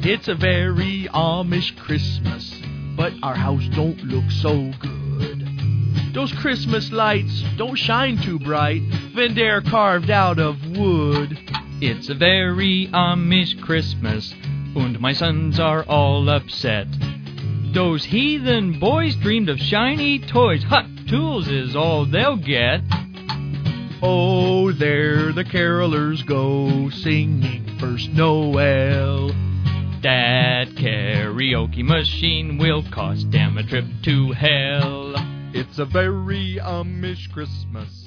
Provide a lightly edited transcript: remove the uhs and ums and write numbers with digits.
It's a very Amish Christmas, but our house don't look so good. Those Christmas lights don't shine too bright, when they're carved out of wood. It's a very Amish Christmas, and my sons are all upset. Those heathen boys dreamed of shiny toys. Hot tools is all they'll get. Oh, there the carolers go, singing First Noel. That karaoke machine will cost them a trip to hell. It's a very Amish Christmas,